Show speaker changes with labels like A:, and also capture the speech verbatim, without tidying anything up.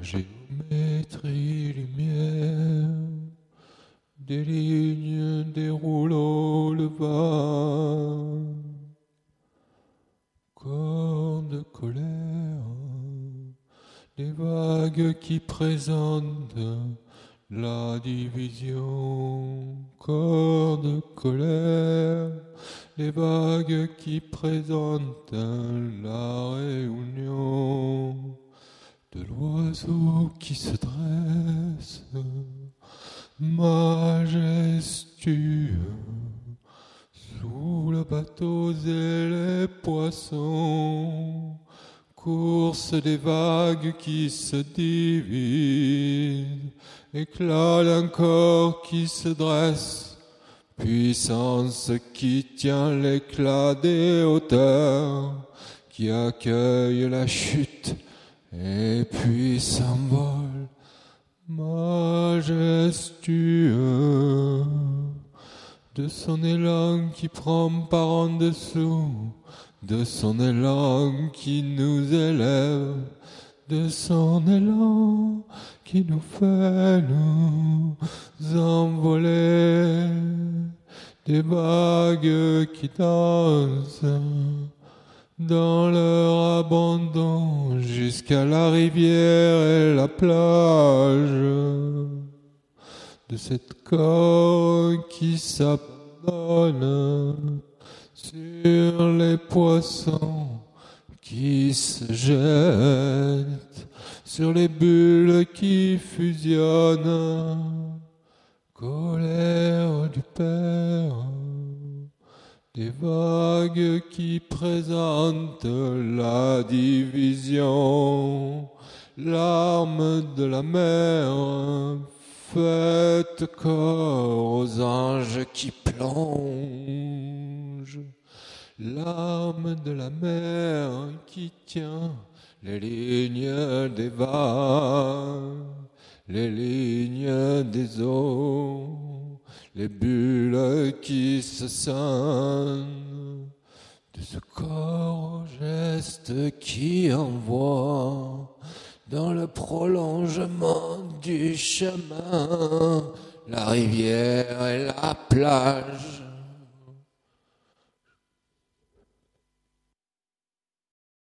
A: géométrie lumière, des lignes déroulant le vin, corps de colère, des vagues qui présentent la division, corps de colère, les vagues qui présentent la réunion de l'oiseau qui se dresse, majestueux, sous le bateau et les poissons, course des vagues qui se divisent, éclat d'un corps qui se dresse, puissance qui tient l'éclat des hauteurs, qui accueille la chute et puis s'envole, majestueux, de son élan qui prend par en dessous, de son élan qui nous élève, de son élan qui nous fait nous envoler, des vagues qui dansent dans leur abandon jusqu'à la rivière et la plage, de cette corps qui s'abandonne sur les poissons qui se jettent, sur les bulles qui fusionnent, colère du Père, des vagues qui présentent la division, l'arme de la mer, faites corps aux anges qui plongent, l'arme de la mer qui tient les lignes des vagues, les lignes des eaux, les bulles qui se scindent, de ce corps au geste qui envoie dans le prolongement du chemin la rivière et la plage.